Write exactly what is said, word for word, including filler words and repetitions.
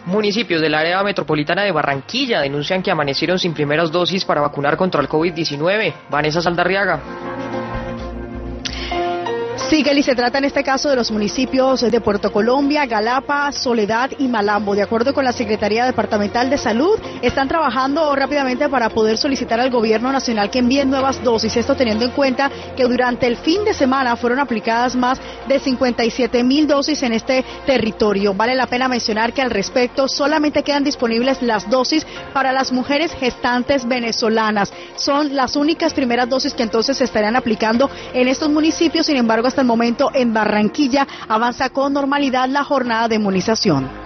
Municipios del área metropolitana de Barranquilla denuncian que amanecieron sin primeras dosis para vacunar contra el COVID diecinueve. Vanessa Saldarriaga. Sí, Kelly, se trata en este caso de los municipios de Puerto Colombia, Galapa, Soledad y Malambo. De acuerdo con la Secretaría Departamental de Salud, están trabajando rápidamente para poder solicitar al gobierno nacional que envíen nuevas dosis. Esto teniendo en cuenta que durante el fin de semana fueron aplicadas más de cincuenta y siete mil dosis en este territorio. Vale la pena mencionar que al respecto solamente quedan disponibles las dosis para las mujeres gestantes venezolanas. Son las únicas primeras dosis que entonces se estarían aplicando en estos municipios. Sin embargo, hasta el momento en Barranquilla avanza con normalidad la jornada de inmunización.